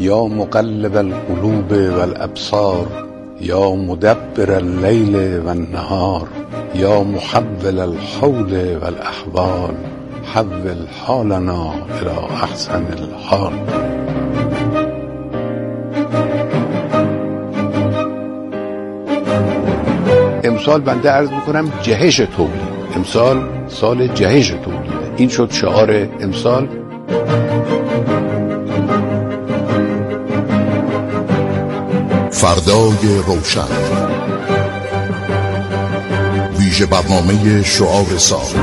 یا مقلب القلوب والابصار یا مدبر اللیل والنهار یا محول الحول والاحوال حول حالنا الی احسن الحال. امسال بنده عرض میکنم جهش تولید، امسال سال جهش تولید، این شد شعار امسال. فردای روشن، ویژه برنامه شعار سال.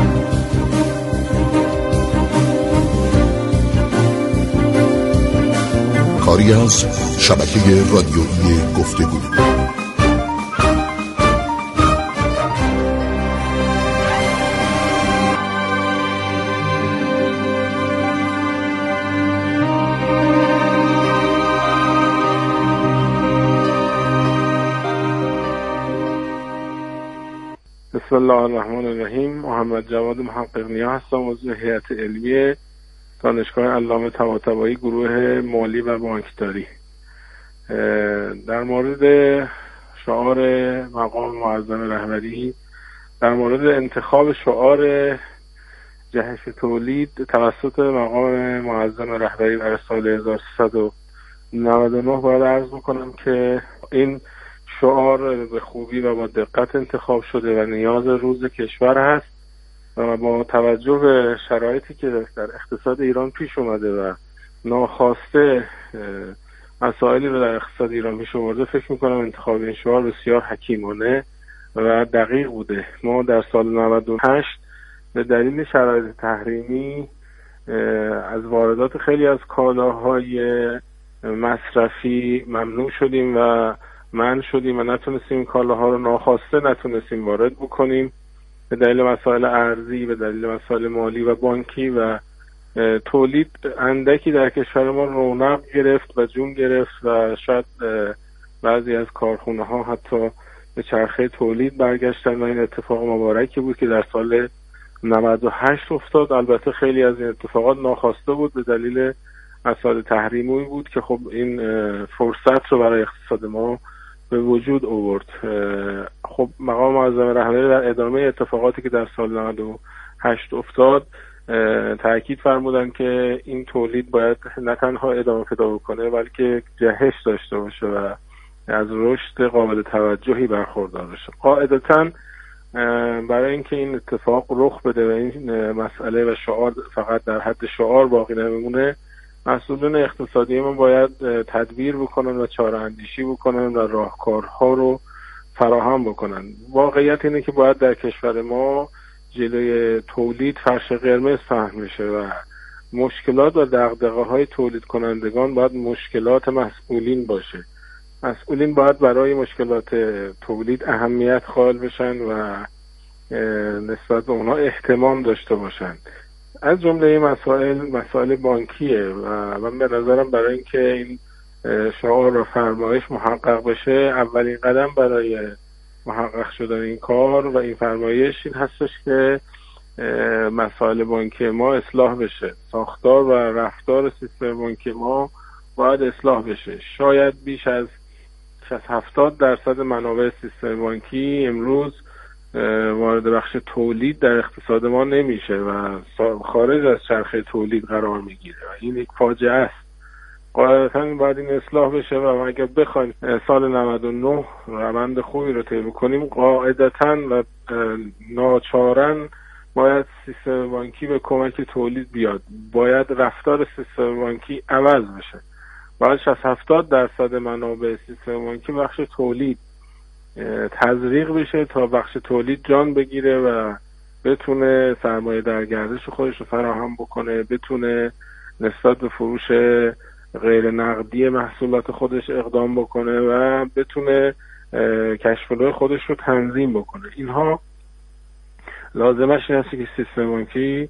کاری از شبکه رادیویی گفتگو. بسم الله الرحمن الرحیم. محمد جواد محقق نیا هستم، عضو هیئت علمی دانشگاه علامه طباطبایی گروه مالی و بانکداری. در مورد شعار مقام معظم رهبری، در مورد انتخاب شعار جهش تولید توسط مقام معظم رهبری در سال 1399 باید عرض بکنم که این شعار به خوبی و با دقت انتخاب شده و نیاز روز کشور هست و با توجه به شرایطی که در اقتصاد ایران پیش اومده و ناخواسته مسائلی رو در اقتصاد ایران پیش آورده، فکر میکنم انتخاب این شعار بسیار حکیمانه و دقیق بوده. ما در سال 98 به دلیل شرایط تحریمی از واردات خیلی از کالاهای مصرفی ممنوع شدیم و منع شدیم و نتونستیم این کالاها رو ناخواسته نتونستیم وارد بکنیم به دلیل مسائل ارزی، به دلیل مسائل مالی و بانکی، و تولید اندکی در کشور ما رونق گرفت و جون گرفت و شاید بعضی از کارخونه ها حتی به چرخه تولید برگشتن و این اتفاق مبارکی بود که در سال 98 افتاد. البته خیلی از این اتفاقات ناخواسته بود به دلیل مسائل تحریمی بود که خب این فرصت رو برای اقتصاد ما به وجود آورد. خب مقام معظم رهبری در ادامه اتفاقاتی که در سال 98 افتاد تأکید فرمودن که این تولید باید نه تنها ادامه پیدا بکنه بلکه جهش داشته باشه و از رشد قابل توجهی برخوردار بشه. قاعدتاً برای اینکه این اتفاق رخ بده و این مسئله و شعار فقط در حد شعار باقی نمیمونه، مسئولین اقتصادی ما باید تدبیر بکنن و چاره اندیشی بکنن و راهکارها رو فراهم بکنن. واقعیت اینه که باید در کشور ما جلوی تولید فرش قرمز پهن بشه و مشکلات و دغدغه‌های تولید کنندگان باید مشکلات مسئولین باشه. مسئولین باید برای مشکلات تولید اهمیت قائل بشن و نسبت به اونها اهتمام داشته باشن. از جمله این مسائل بانکیه و من به نظرم برای اینکه این شعار و فرمایش محقق بشه، اولین قدم برای محقق شدن این کار و این فرمایش این هستش که مسائل بانکی ما اصلاح بشه. ساختار و رفتار سیستم بانکی ما باید اصلاح بشه. شاید بیش از 60-70% منابع سیستم بانکی امروز وارد بخش تولید در اقتصاد ما نمیشه و خارج از چرخه تولید قرار میگیره و این یک فاجعه است. قاعدتاً باید این اصلاح بشه و اگر بخوایم سال 99 روند خوبی رو طی بکنیم، قاعدتاً و ناچارن باید سیستم بانکی به کمک تولید بیاد. باید رفتار سیستم بانکی عوض بشه. باید 60-70% منابع سیستم بانکی بخش تولید تزریق بشه تا بخش تولید جان بگیره و بتونه سرمایه در گردش خودش رو فراهم بکنه، بتونه نسبت به فروش غیر نقدی محصولات خودش اقدام بکنه و بتونه کش فلو خودش رو تنظیم بکنه. اینها لازمش این هست که سیستم بانکی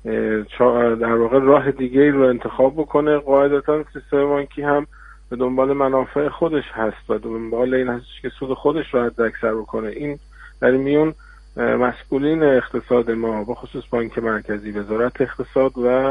در واقع راه دیگه رو انتخاب بکنه. قاعدتا سیستم بانکی هم به دنبال منافع خودش هست و دنبال این هست که سود خودش رو حد اکثر بکنه. این در میون مسئولین اقتصاد ما، به خصوص بانک مرکزی، وزارت اقتصاد و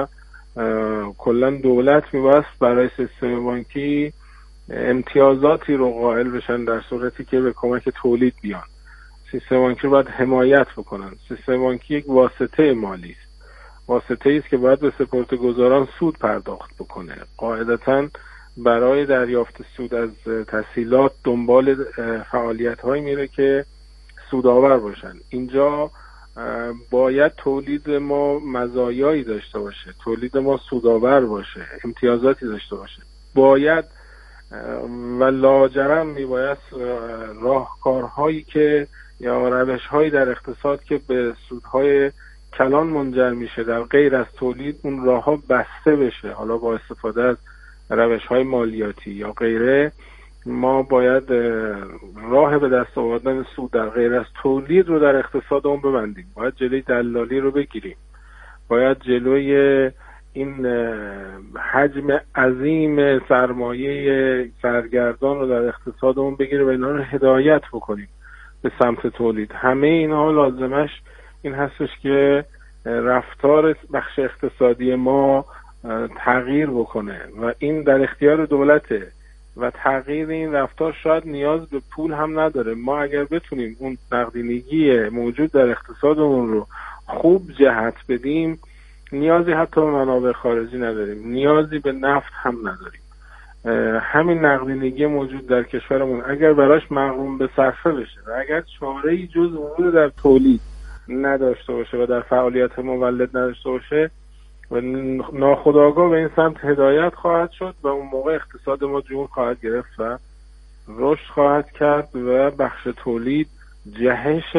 کلا دولت میبایست برای سیستم بانکی امتیازاتی رو قائل بشن در صورتی که به کمک تولید بیان. سیستم بانکی رو باید حمایت بکنن. سیستم بانکی یک واسطه مالی است، واسطه است که باید به سپرده‌گذاران سود پرداخت بکنه. قاعدتاً برای دریافت سود از تسهیلات دنبال فعالیت‌هایی میره که سودآور باشن. اینجا باید تولید ما مزایایی داشته باشه، تولید ما سودآور باشه، امتیازاتی داشته باشه. باید و لاجرم میبایست راهکارهایی که یا روش‌هایی در اقتصاد که به سودهای کلان منجر میشه در غیر از تولید، اون راه‌ها بسته بشه. حالا با استفاده از روش‌های مالیاتی یا غیره، ما باید راه به دست آوردن سود در غیر از تولید رو در اقتصادمون ببندیم. باید جلوی دلالی رو بگیریم. باید جلوی این حجم عظیم سرمایه سرگردان رو در اقتصادمون بگیریم و اینا رو هدایت بکنیم به سمت تولید. همه اینا لازمش این هستش که رفتار بخش اقتصادی ما تغییر بکنه و این در اختیار دولته و تغییر این رفتار شاید نیاز به پول هم نداره. ما اگر بتونیم اون نقدینگی موجود در اقتصادمون رو خوب جهت بدیم، نیازی حتی به منابع خارجی نداریم، نیازی به نفت هم نداریم. همین نقدینگی موجود در کشورمون اگر براش مغروم به صرفه بشه و اگر چاره‌ای جز ورود در تولید نداشته باشه و در فعالیت مولد نداشته باشه و ناخودآگاه به این سمت هدایت خواهد شد و اون موقع اقتصاد ما جون خواهد گرفت و رشد خواهد کرد و بخش تولید جهش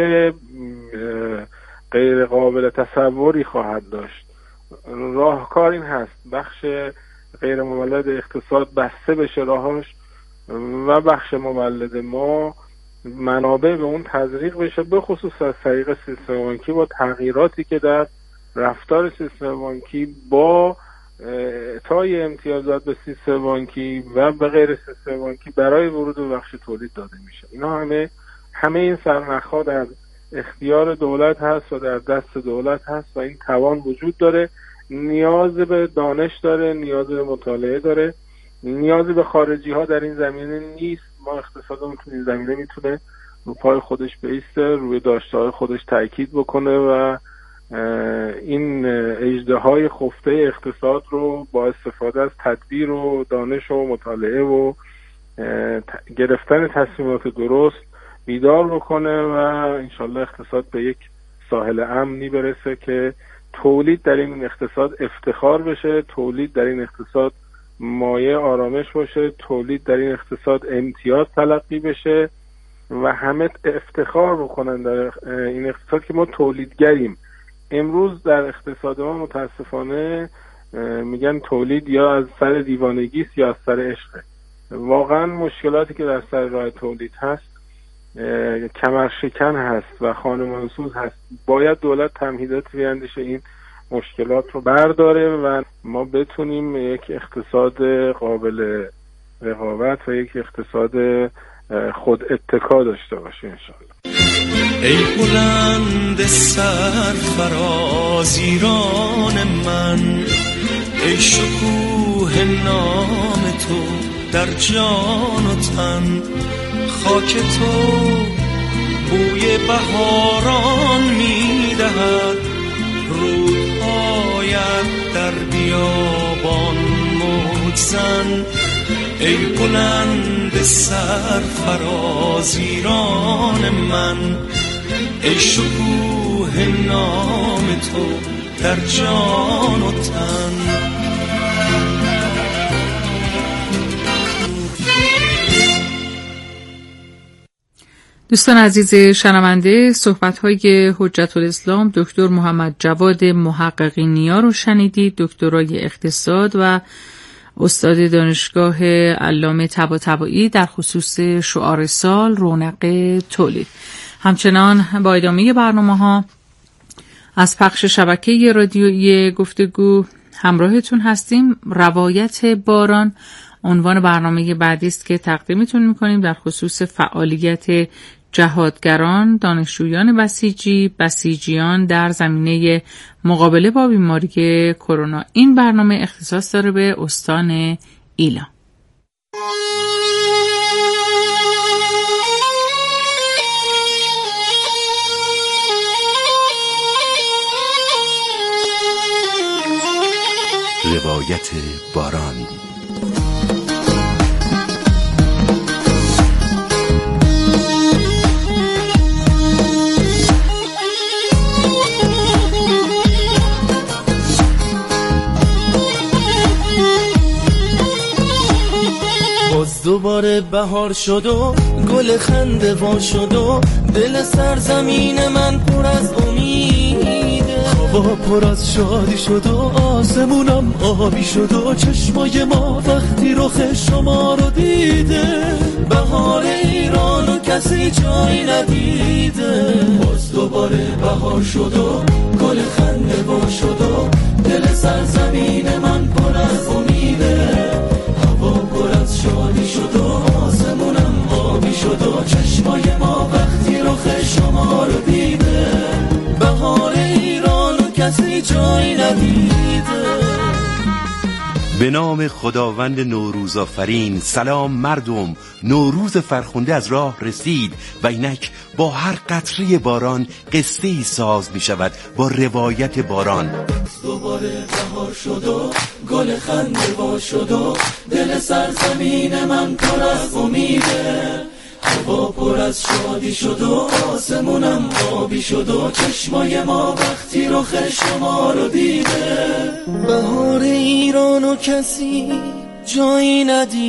غیر قابل تصوری خواهد داشت. راهکار این هست بخش غیر مولد اقتصاد بسته بشه راهاش و بخش مولد ما منابع به اون تزریق بشه، به خصوص از طریق سیستم بانکی با تغییراتی که در رفتار سیستم بانکی با اعطای امتیازات به سیستم بانکی و به غیر سیستم بانکی برای ورود به بخش تولید داده میشه. اینا همه این سرنخ‌ها در اختیار دولت هست و در دست دولت هست و این توان وجود داره. نیاز به دانش داره، نیاز به مطالعه داره، نیازی به خارجی ها در این زمینه نیست. ما اقتصادمون تو این زمینه میتونه رو پای خودش بایسته، روی داشته‌های خودش تاکید بکنه و این اژدهای خفته اقتصاد رو با استفاده از تدبیر و دانش و مطالعه و گرفتن تصمیمات درست بیدار بکنه و انشالله اقتصاد به یک ساحل امنی برسه که تولید در این اقتصاد افتخار بشه، تولید در این اقتصاد مایه آرامش باشه، تولید در این اقتصاد امتیاز تلقی بشه و همه افتخار بکنن در این اقتصاد که ما تولیدگریم. امروز در اقتصاد ما متاسفانه میگن تولید یا از سر دیوانگی است یا از سر عشقه. واقعا مشکلاتی که در سر راه تولید هست کمرشکن هست و خانمانسوز هست. باید دولت تمهیداتی بیندیشه این مشکلات رو برداره و ما بتونیم یک اقتصاد قابل رقابت و یک اقتصاد خود اتکا داشته باشیم انشالله. ای بلند سرفراز ایران من، ای شکوه نام تو در جان و تن، خاک تو بوی بهاران میدهد، رودهایت در بیابان موج زن. ای بلند سرفراز ایران من، ای شکوه نام تو در جان و تن. دوستان عزیز شنونده، صحبت‌های حجت الاسلام دکتر محمد جواد محققی نیا رو شنیدید، دکترای اقتصاد و استاد دانشگاه علامه طباطبایی در خصوص شعار سال رونق تولید. همچنان با ادامه برنامه‌ها از پخش شبکه رادیویی گفتگو همراهتون هستیم. روایت باران عنوان برنامه بعدی است که تقدیمتون می‌کنیم در خصوص فعالیت جهادگران، دانشجویان بسیجی، بسیجیان در زمینه مقابله با بیماری کرونا. این برنامه اختصاص داره به استان ایلام. روایت باران. باز دوباره بهار شد و گل خنده وا شد و دل سرزمین من پر از امیده، هوا پر از شادی شد و آسمونم آبی شد و چشمای ما وقتی رخ شما رو دیده، بهار ایران و کسی جای ندیده. باز دوباره بهار شد و گل خنده وا شد و دل سرزمین من پر از امیده، هوا پر از شادی شد و آسمونم آبی شد و چشمای ما وقتی رخ شما رو دیده، بهار ایران و کسی جای ندیده. به نام خداوند نوروز آفرین. سلام مردم، نوروز فرخنده از راه رسید و اینک با هر قطره باران قصه ای ساز می شود با روایت باران. دوباره بهار شد و گل خنده وا شد و دل سرزمین من پر از امیده، هوا پر از شادی شد و آسمونم آبی شد و چشمای ما وقتی رخ شما رو دیده، بهار ایران و کسی جایی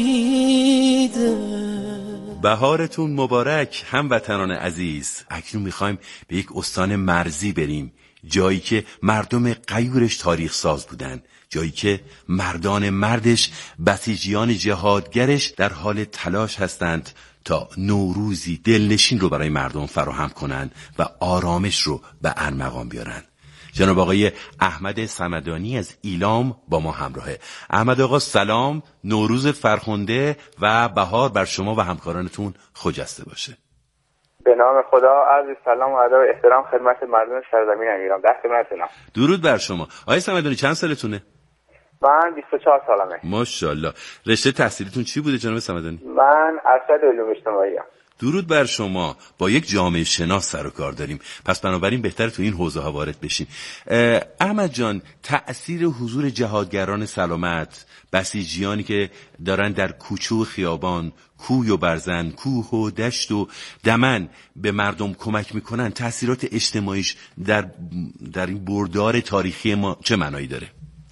ندیده. بهارتون مبارک هموطنان عزیز. اکنون میخوایم به یک استان مرزی بریم، جایی که مردم غیورش تاریخ ساز بودن، جایی که مردان مردش، بسیجیان جهادگرش در حال تلاش هستند تا نوروزی دلنشین رو برای مردم فراهم کنند و آرامش رو به ارمغان بیارن. جناب آقای احمد صمدانی از ایلام با ما همراهه. احمد آقا سلام، نوروز فرخنده و بهار بر شما و همکارانتون خجسته باشه. به نام خدا، عرض سلام و ادب و احترام خدمت مردم سرزمین ایران. دست خدمتتونم. درود بر شما. آقای صمدانی چند سالتونه؟ من 24 سالمه. ماشاءالله. رشته تحصیلیتون چی بوده جناب صمدانی؟ من ارشد علوم اجتماعی ام. درود بر شما. با یک جامعه شناس سر و کار داریم، پس بنابراین بهتر تو این حوزه ها وارد بشیم. احمد جان، تأثیر حضور جهادگران سلامت، بسیجیانی که دارن در کوچه و خیابان، کوی و برزن، کوه و دشت و دمن به مردم کمک میکنن، تأثیرات اجتماعیش در این بردار تاریخی ما چه معنایی داره؟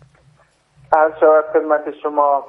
عرض شود خدمت شما،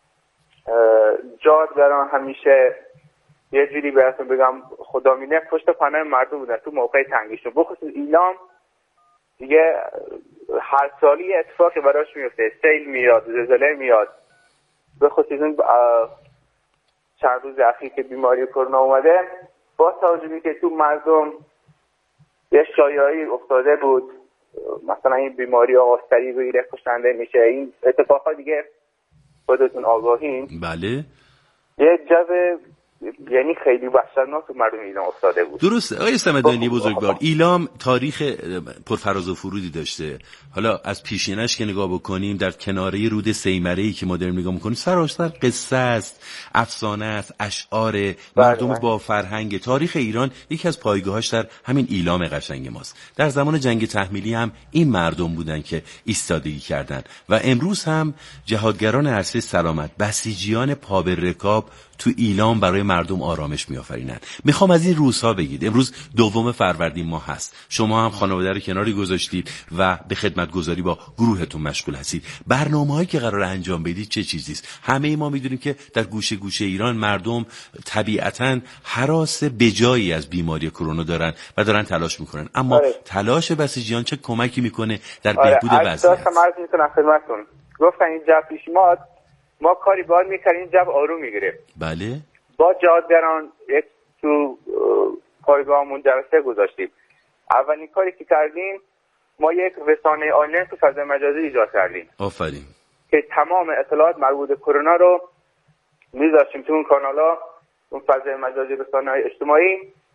جهادگران همیشه یه جوری براتون بگم خدامینه پشت پناه مردم بودن تو موقع تنگیشون. بخصوص ایلام دیگه هر سالی اتفاقی براش میفته، سیل میاد، زلزله میاد. بخصوص اون چند روز اخیر که بیماری کرونا اومده، با توجه که تو مردم یه شایعی افتاده بود مثلا این بیماری آغازتری بگیره کشنده میشه، این اتفاقات دیگه خودتون آگاهین. بله. یه جو یعنی خیلی وحشتناک تو مردم ایلام افتاده بود. درسته آقای صمدانی بزرگوار، ایلام تاریخ پرفراز و فرودی داشته. حالا از پیشینش که نگاه بکنیم، در کناره رود سیمره‌ای که ما داریم نگاه می‌کنیم، سراسر قصه است، افسانه است، اشعار مردم با فرهنگ. تاریخ ایران یکی از پایگاهاش در همین ایلام قشنگ ماست. در زمان جنگ تحمیلی هم این مردم بودن که ایستادگی کردن و امروز هم جهادگران عرصه سلامت، بسیجیان پا به رکاب تو ایلام برای مردم آرامش می‌آفرینن. میخوام از این روزها بگید. امروز 2 فروردین ماه هست. شما هم خانواده رو کناری گذاشتید و به خدمتگزاری با گروهتون مشغول هستید. برنامه‌هایی که قرار انجام بدید چه چیزیست؟ همه ما میدونیم که در گوشه گوشه ایران مردم طبیعتاً هراس بجایی از بیماری کرونا دارن و دارن تلاش میکنن، اما تلاش بسیجیان چه کمکی میکنه در بهبود وضعیت؟ خدمتتون گفتن این جو پیش ما کاری باید میکنیم جو آروم میگیره. بله. با جهادگران یک تو پایگاهمون جلسه گذاشتیم. اولین کاری که کردیم ما یک رسانه آنلاین تو فضای مجازی ایجاد کردیم. آفرین. که تمام اطلاعات مربوط به کرونا رو میذاشتیم تو اون کانالا، اون فضای مجازی رسانه‌های اجتماعی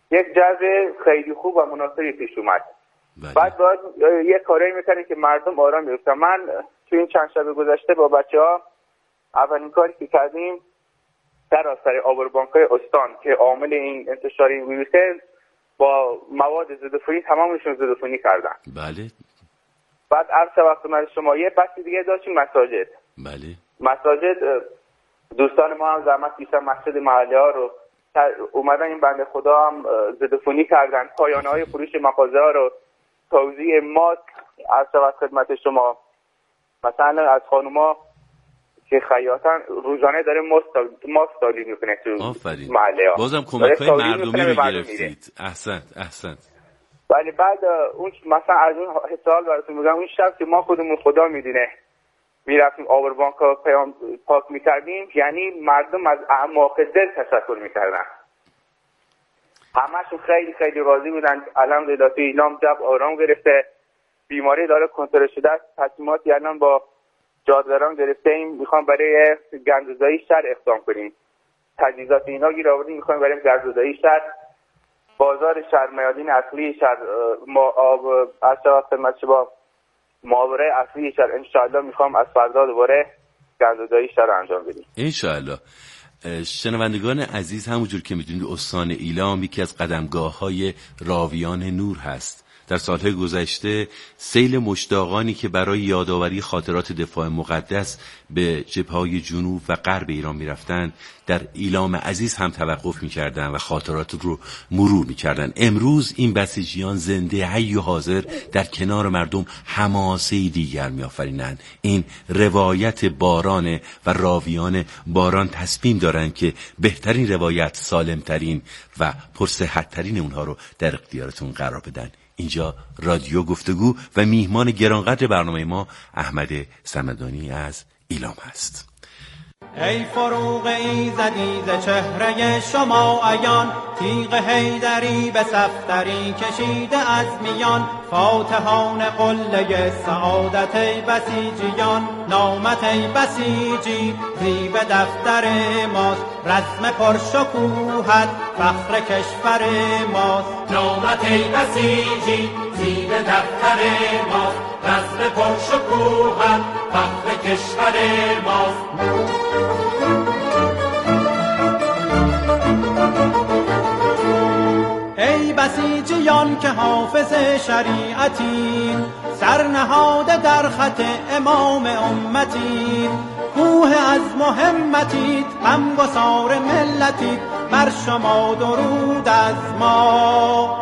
یک جذب خیلی خوب و مناسبی پیش اومد. بعد باید یک کاری میکنه که مردم آرام بیفتن. من تو این چند شب گذشته با بچه‌ها اولین کاری که کردیم سراسر آوربانک‌های استان که عامل این انتشار این ویروسه با مواد ضدعفونی تمامشون ضدعفونی کردن. بله. بعد عرض شود شما یه بحث دیگه داشتیم مساجد. بله. مساجد دوستان ما هم زحمت کشیدن مسجد محله ها رو اومدن این بنده خدا هم ضدعفونی کردن. پایانه های فروش مغازه ها رو توزیع ماسک عرض شود خدمت شما. مثلا از خانوما که خیاطن روزانه داره ماسک تولید میکنه تو محله ها. بازم کمک‌های مردمی رو گرفتید. احسنت. ولی بعد اون مثلا از اون حساب براتون میگم اون شب که ما خودمون خدا میدونه میرفتیم آوربانک‌ها پاک میکردیم، یعنی مردم از اعماق دل تشکر میکردن. همه‌شون خیلی خیلی راضی بودن. الحمدلله تو ایلام جب آرام گرفته، بیماری داره کنترل شده است. تصمیماتی الان با جاده‌ران گرفتیم، میخوام برای گندزدایی شهر اقدام کنیم. تجهیزات اینا گیر آوردیم، میخوایم برای گندزدایی شهر، بازار شهر، میادین اصلی شهر، با محاوره اصلی شهر انشاءالله میخوام از فردا دوباره گندزدایی شهر انجام بدیم انشاءالله. شنوندگان عزیز، همونجور که میدونید استان ایلام یکی از قدمگاه‌های راویان نور هست. در سالهای گذشته سیل مشتاقانی که برای یادآوری خاطرات دفاع مقدس به جبهه‌های جنوب و غرب ایران می‌رفتند، در ایلام عزیز هم توقف می‌کردند و خاطرات رو مرور می‌کردند. امروز این بسیجیان زنده حی و حاضر در کنار مردم حماسه‌ای دیگر می‌آفرینند. این روایت باران و راویان باران تصمیم دارند که بهترین روایت، سالمترین و پرصحت‌ترین اونها رو در اختیارتون قرار بدن. اینجا رادیو گفتگو و میهمان گرانقدر برنامه ما احمد صمدانی از ایلام هست. ای فروغ ایزدی ز چهره شما عیان، تیغ حیدری به صفدری کشیده از میان، فاتحان قله سعادت ای بسیجیان، نامت ای بسیجی زیب دفتر ماست، رسم پرشکوهت فخر کشور ماست. نامت ای بسیجی زیب دفتر ماست، رسم پرشکوهت فخر کشور ماست. ای بسیجیان که حافظ شریعتین، سرنهاده در خط امام امتین، کوه از محمتید، غمگسار ملتید، بر شما درود از ما.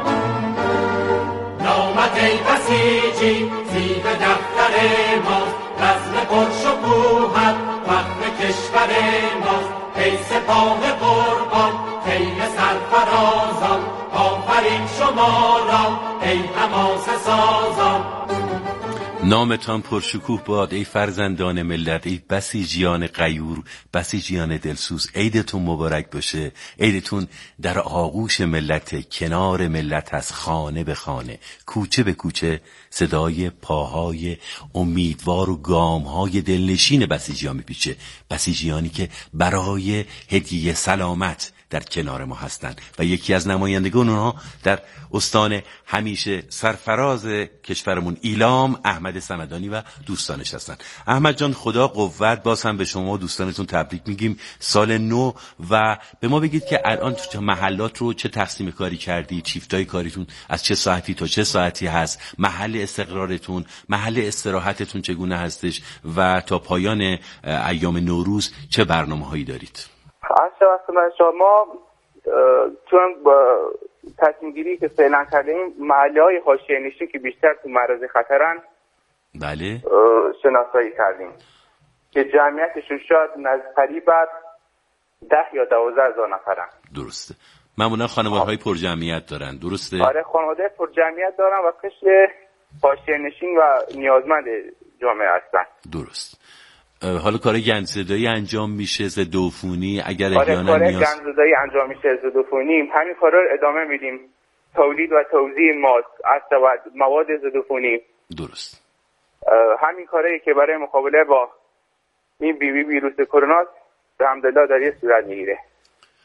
نامت ای بسیجی زیب دفتر ماست، رسم پرشکوهت فخر کشور ماست. ای سپاه قربان خیل سرفرازان، آفرین شما را ای حماسه سازان. نامتان پرشکوه باد ای فرزندان ملت، ای بسیجیان غیور، بسیجیان دلسوز. عیدتون مبارک باشه. عیدتون در آغوش ملت، کنار ملت، از خانه به خانه، کوچه به کوچه صدای پاهای امیدوار و گامهای دلنشین بسیجیان میپیچه. بسیجیانی که برای هدیه سلامت در کنار ما هستند و یکی از نمایندگان اونها در استان همیشه سرفراز کشورمون ایلام احمد صمدانی و دوستانش هستند. احمد جان، خدا قوت. باز هم به شما و دوستانتون تبریک میگیم سال نو و به ما بگید که الان تو محلات رو چه تقسیم کاری کردی، شیفتای کاریتون از چه ساعتی تا چه ساعتی هست، محل استقرارتون، محل استراحتتون چگونه هستش و تا پایان ایام نوروز چه برنامه‌هایی دارید؟ شما چون با تصمیم گیری که فعلا کردیم محله‌های حاشیه نشین که بیشتر تو معرض خطرن بله شناسایی کردیم که جمعیتشون شاید قریب 10 یا 12 هزار نفرن. درسته. معمولا خانواده‌های پر جمعیت دارن. درسته؟ آره، خانواده پر جمعیت دارن و قشر حاشیه نشین و نیازمند جامعه هستن. درست. حالا کار گندزدایی انجام میشه، ضدعفونی اگر احیانا آره، کار گندزدایی انجام میشه، ضدعفونی، همین کارا رو ادامه میدیم. تولید و توزیع ماسک، مواد ضدعفونی. درست. همین کارهایی که برای مقابله با این ویروس کرونا الحمدلله داره صورت میگیره.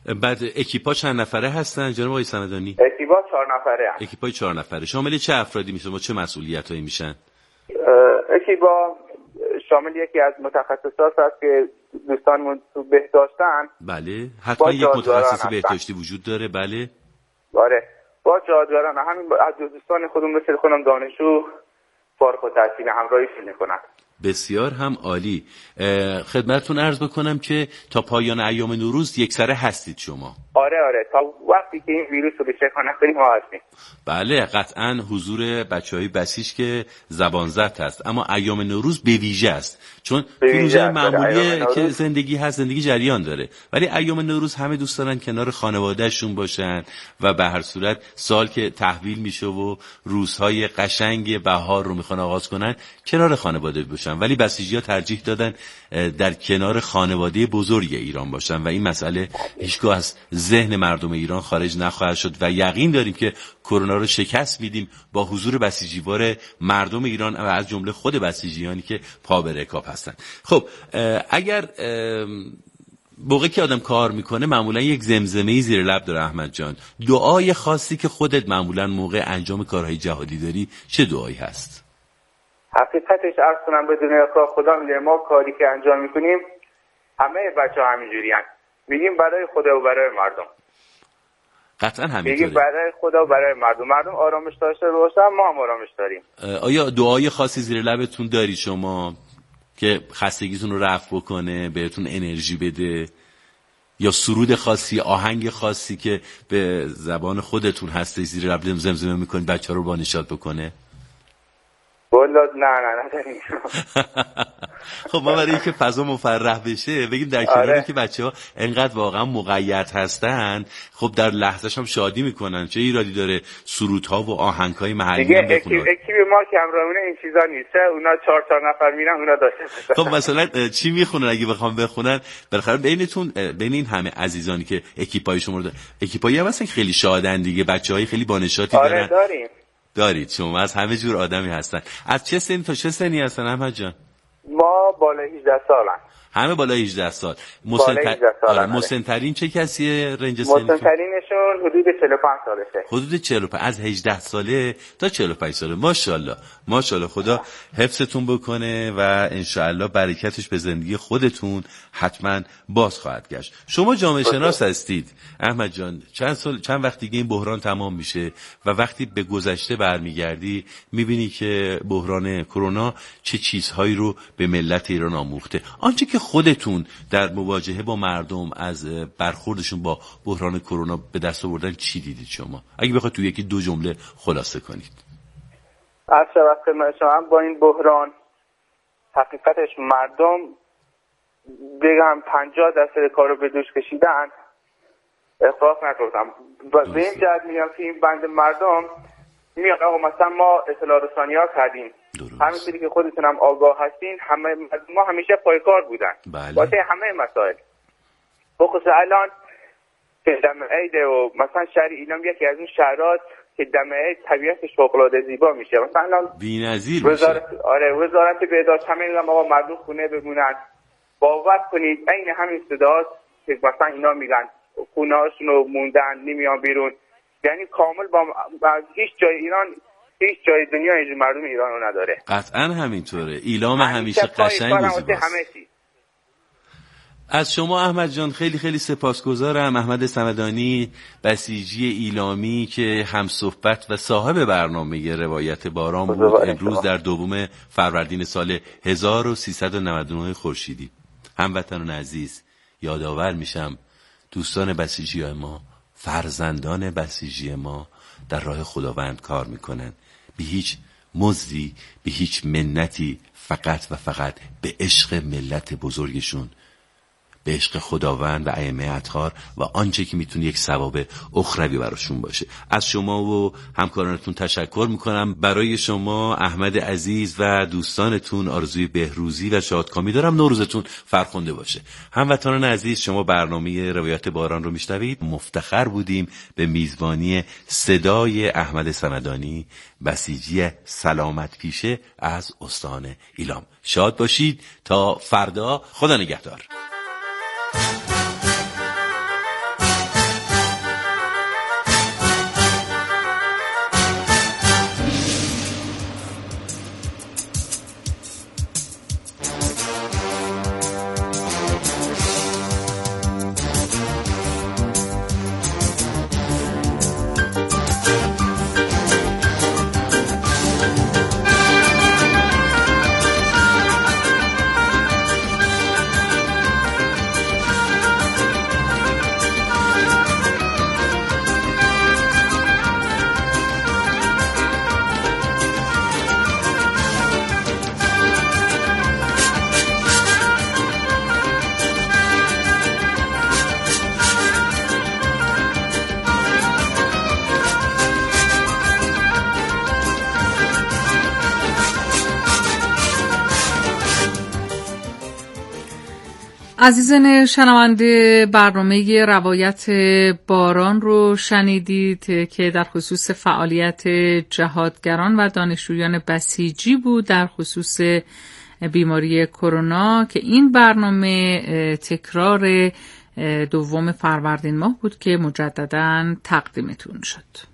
بعد اکیپا چند نفره هستن جناب آقای صمدانی؟ اکیپا 4 نفره هست. اکیپای 4 نفره شامل چه افرادی میشه و چه مسئولیتایی میشن؟ اکیپا شامل یکی از متخصصات هست که دوستانمون تو بهداشتن. بله حتما یک متخصص بهداشتی وجود داره. بله آره با جادوگران همین از دوستان خودم مثل خودم دانشجو فارغ التحصیل همراهیشون میکنن. بسیار هم عالی. خدمتتون عرض بکنم که تا پایان ایام نوروز یکسره هستید شما؟ آره تا وقتی که این ویروس رو به شکار نکنیم ما هستیم. بله قطعا حضور بچهای بسیج که زبان زد هست، اما ایام نوروز به ویژه است چون روزهای معمولی که زندگی هست، زندگی جریان داره، ولی ایام نوروز همه دوست دارن کنار خانوادهشون باشن و به هر صورت سال که تحویل میشه و روزهای قشنگ بهار رو میخوان آغاز کنن کنار خانواده باشن، ولی بسیجی‌ها ترجیح دادن در کنار خانواده بزرگ ایران باشن و این مسئله هیچگاه از ذهن مردم ایران خارج نخواهد شد و یقین داریم که کرونا رو شکست میدیم با حضور بسیجیوار مردم ایران و از جمله خود بسیجیانی که پا به رکاب هستن. خب اگر موقعی که آدم کار میکنه معمولا یک زمزمه‌ای زیر لب داره احمد جان، دعای خاصی که خودت معمولا موقع انجام کارهای جهادی داری چه دعایی هست؟ حقیقتش عرض کنم به دنیا کار خدا میدونه ما کاری که انجام میکنیم همه بچه‌ها همینجوری هستن، میگیم برای خدا و برای مردم. قطعا همینطوره. میگیم برای خدا و برای مردم آرامش داشته باشن ما هم آرامش داریم. آیا دعای خاصی زیر لبتون داری شما که خستگیتون رو رفع بکنه، بهتون انرژی بده، یا سرود خاصی، آهنگ خاصی که به زبان خودتون هسته زیر لب زمزمه میکنید بچه‌ها رو بانشاد بکنه؟ والله نه خب ما برای اینکه فضا مفرح بشه بگیم در کناری که بچه‌ها انقدر واقعا مقید هستن، خب در لحظه‌ش هم شادی میکنن، چه ایرادی داره سرودها و آهنگ‌های محلی هم بخونن؟ اکیپ ما که همراهمونه این چیزا نیست، اونا 4 نفر میرن اونا داشته. خب مثلا چی میخونن اگه بخوام بخونن؟ بالاخره بین این همه عزیزانی که اکیپای شما رو اکیپایی هم هستن خیلی شادن دیگه، بچه‌های خیلی بانشاتی دارن. دارید شما از همه جور آدمی هستن. از چه سنی تا چه سنی هستن احمد جان؟ ما بالا 18 سالن. همه بالا 18 سال. مسن‌ترین چه کسیه رنج سنی؟ مسن‌ترینشون حدود 45 سالشه. حدود 45 از 18 ساله تا 45 ساله. ماشاءالله خدا حفظتون بکنه و انشاءالله برکتش به زندگی خودتون حتما باز خواهد گشت. شما جامعه شناس هستید احمد جان، چند وقت دیگه این بحران تمام میشه و وقتی به گذشته برمیگردی میبینی که بحران کرونا چه چیزهایی رو به ملت ایران آموخته. آنچه که خودتون در مواجهه با مردم از برخوردشون با بحران کرونا به دست آوردن چی دیدید شما؟ اگه بخواید تو یکی 2 جمله خلاصه کنید. اصلا وقتی شما با این بحران حقیقتش مردم بگم 50% کارو به دوش کشیدن، اخلاص نکردم. به این جهت میگم که این بند مردم میاد آقا مثلا ما اطلاع رسانی‌ها کردیم، همینطوری که خودتون هم آگاه هستین، ما همیشه پایکار بودن واسه همه مسائل. بخصوص الان که دم عید و مثلا شهر ایلام یکی از اون شهرات که دم عید طبیعتش فوق‌العاده زیبا میشه، مثلا بی‌نظیر میشه. وزارت بهداشت همه میگن آقا مردم خونه بمونن. باور کنید عین همین صداست که مثلا اینا میگن خونه هاشون رو موندن نمیان بیرون، یعنی کامل با هیچ جای ایران، هیچ جای دنیا اینجور مردم ایران رو نداره. قطعا همینطوره. ایلام همیشه قشنگ و زیباست. از شما احمد جان خیلی خیلی سپاسگزارم. احمد صمدانی، بسیجی ایلامی که هم صحبت و صاحب برنامه روایت باران بود، امروز در 2 فروردین سال 1399 خورشیدی. هموطنان عزیز، یادآور میشم دوستان بسیجی ما، فرزندان بسیجی ما در راه خداوند کار میکنن، به هیچ مزدی، به هیچ منتی، فقط و فقط به عشق ملت بزرگشون، به عشق خداوند و ائمه اطهار و آنچه که میتونه یک ثواب اخروی براشون باشه. از شما و همکارانتون تشکر میکنم. برای شما احمد عزیز و دوستانتون آرزوی بهروزی و شادکامی دارم. نوروزتون فرخنده باشه. هموطنان عزیز، شما برنامه روایت باران رو میشنوید. مفتخر بودیم به میزبانی صدای احمد صمدانی، بسیجی سلامت پیشه از استان ایلام. شاد باشید تا فردا. خدا نگهدار. عزیزان شنونده، برنامه روایت باران رو شنیدید که در خصوص فعالیت جهادگران و دانشجویان بسیجی بود در خصوص بیماری کرونا، که این برنامه تکرار 2 فروردین ماه بود که مجدداً تقدیمتون شد.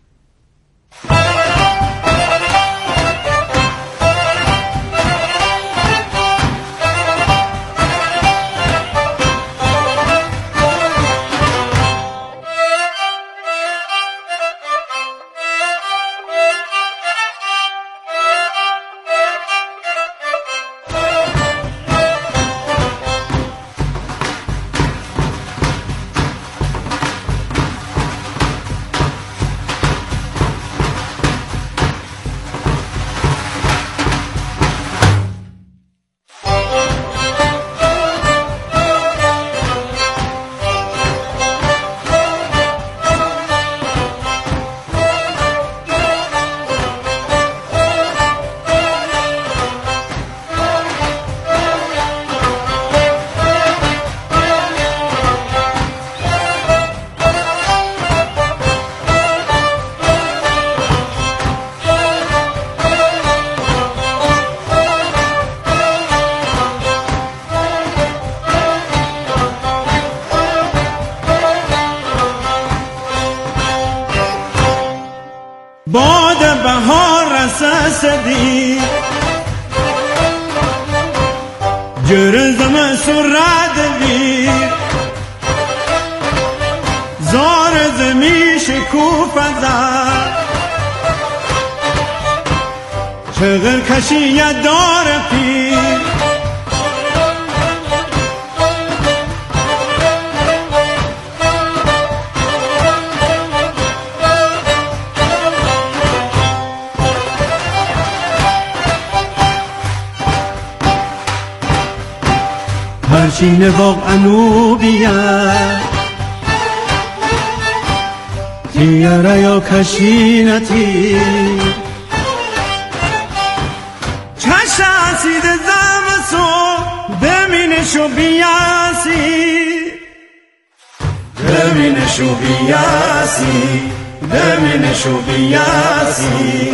باد بهار رسیدی جرزم سرد بی زار زمی شکوف زد چغر کشی دار پیر هرچین واقعا بیا تیاره یا کشینتی چشم سید زمسو بمینشو بیاسی بمینشو بیاسی بمینشو بیاسی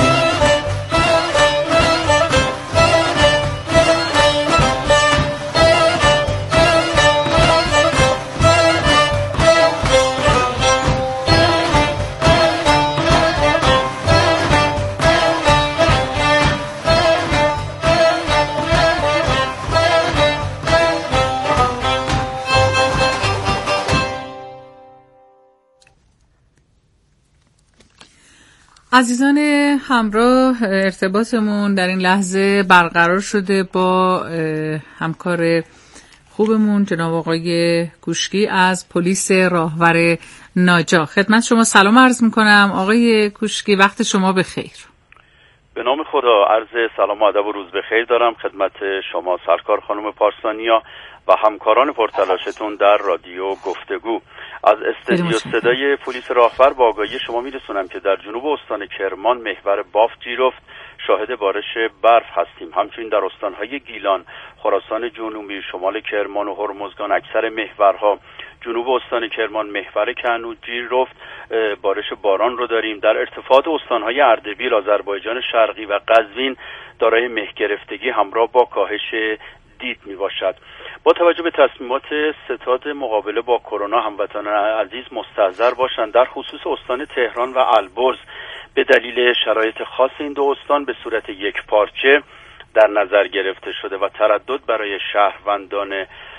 عزیزان همراه، ارتباطمون در این لحظه برقرار شده با همکار خوبمون جناب آقای کوشکی از پلیس راهور ناجا. خدمت شما سلام عرض میکنم آقای کوشکی، وقت شما بخیر. به نام خدا عرض سلام و ادب و روز بخیر دارم خدمت شما سرکار خانم پارسانیا و همکاران پرتلاشتون در رادیو گفتگو. از استدیو صدای پلیس راهور با آگاهی شما میرسونم که در جنوب استان کرمان محور بافت جیرفت شاهد بارش برف هستیم. همچنین در استانهای گیلان، خراسان جنوبی، شمال کرمان و هرمزگان اکثر محورها، جنوب استان کرمان محور کنوت جیرفت بارش باران رو داریم. در ارتفاعات استانهای اردبیل، آذربایجان شرقی و قزوین دارای مه گرفتگی همراه با کاهش دید می باشد. با توجه به تصمیمات ستاد مقابله با کرونا، هموطنان عزیز مستحضر باشند. در خصوص استان تهران و البرز به دلیل شرایط خاص این دو استان به صورت یک پارچه در نظر گرفته شده و تردد برای شهروندان